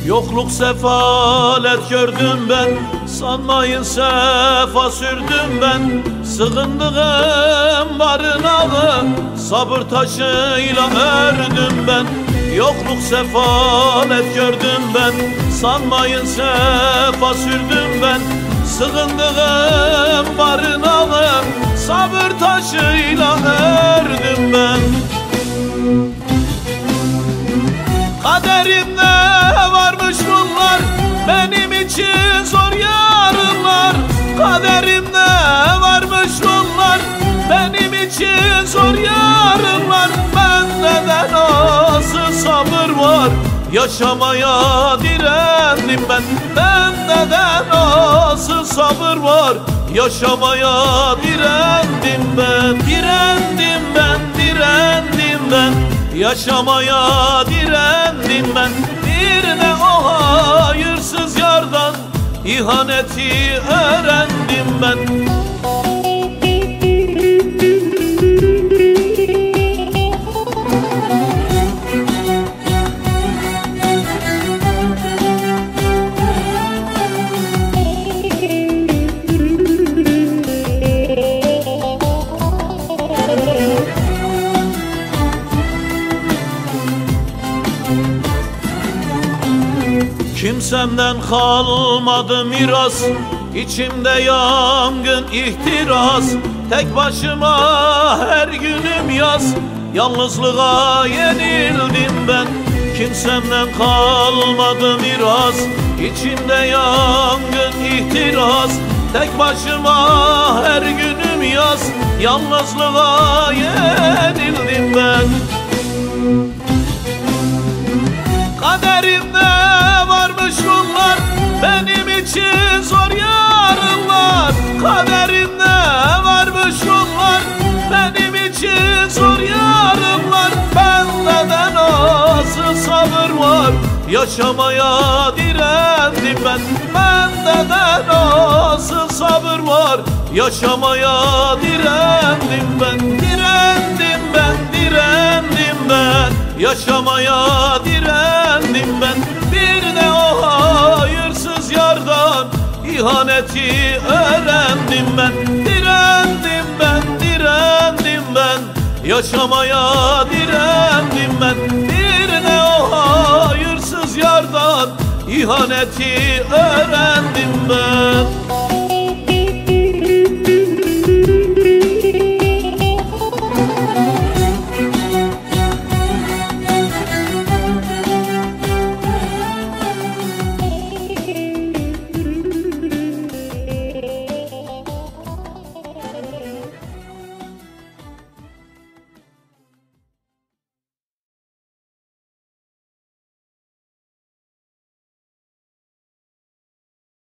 Yokluk sefalet gördüm ben, sanmayın sefa sürdüm ben. Sığındığım barınağı sabır taşıyla ördüm ben. Yokluk sefalet gördüm ben, sanmayın sefa sürdüm ben. Sığındığım barınağı sabır taşıyla ördüm ben. Kaderimde varmış bunlar, benim için zor yarınlar. Kaderimde varmış bunlar, benim için zor yarınlar. Bende de nasıl sabır var, yaşamaya direndim ben. Bende de nasıl sabır var, yaşamaya direndim ben. Direndim ben, direndim ben, yaşamaya direndim ben. Bir de o hayırsız yardan ihaneti öğrendim ben. Kimsemden kalmadı miras, içimde yangın ihtiras. Tek başıma her günüm yaz, yalnızlığa yenildim ben. Kimsemden kalmadı miras, içimde yangın ihtiras. Tek başıma her günüm yaz, yalnızlığa yenildim ben. Kaderimde varmış bunlar, benim için zor yarınlar. Kaderimde varmış bunlar, benim için zor yarınlar. Bende de nasıl sabır var, yaşamaya direndim ben. Bende de nasıl sabır var, yaşamaya direndim ben. Direndim ben, direndim ben, yaşamaya direndim ben. Bir de o hayırsız yardan ihaneti öğrendim ben. Direndim ben, direndim ben, yaşamaya direndim ben. Bir de o hayırsız yardan ihaneti öğrendim ben.